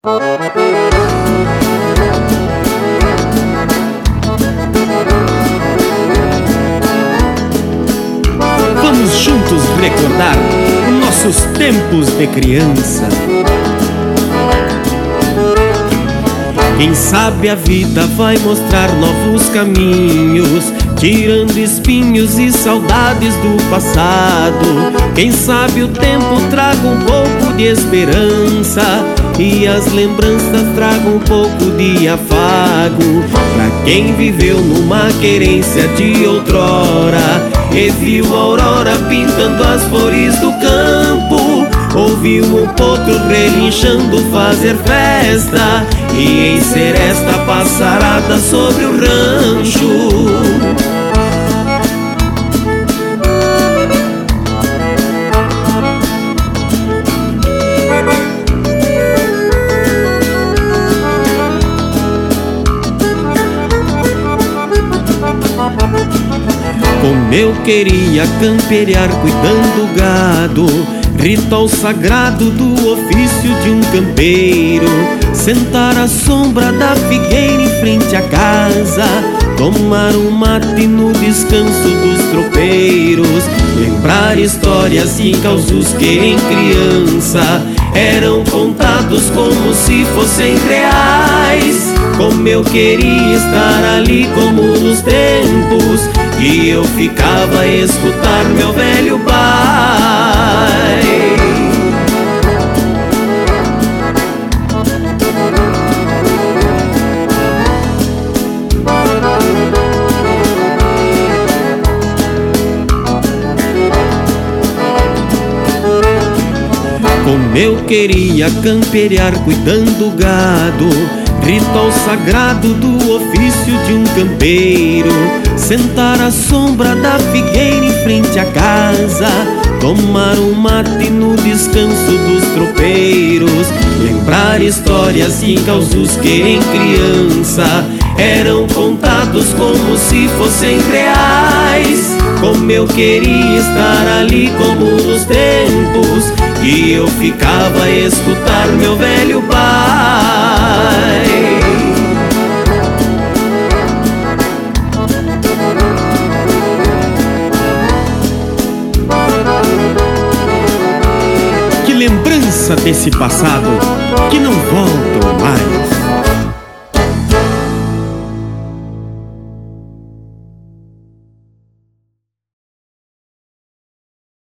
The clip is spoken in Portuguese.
Vamos juntos recordar nossos tempos de criança. Quem sabe a vida vai mostrar novos caminhos, tirando espinhos e saudades do passado. Quem sabe o tempo traga um pouco de esperança e as lembranças tragam um pouco de afago. Pra quem viveu numa querência de outrora e viu a aurora pintando as flores do campo, ouviu um potro relinchando fazer festa e em seresta passarada sobre o rancho. Como eu queria campear cuidando do gado, ritual sagrado do ofício de um campeiro. Sentar à sombra da figueira em frente à casa, tomar um mate no descanso dos tropeiros. Lembrar histórias e causos que em criança eram contados como se fossem reais. Como eu queria estar ali como nos tempos e eu ficava a escutar meu velho pai. Como eu queria campear cuidando do gado, ritual sagrado do ofício de um campeiro. Sentar à sombra da figueira em frente à casa, tomar um mate no descanso dos tropeiros. Lembrar histórias e causos que em criança eram contados como se fossem reais. Como eu queria estar ali como nos tempos e eu ficava a escutar meu velho pai. Que lembrança desse passado que não volta mais.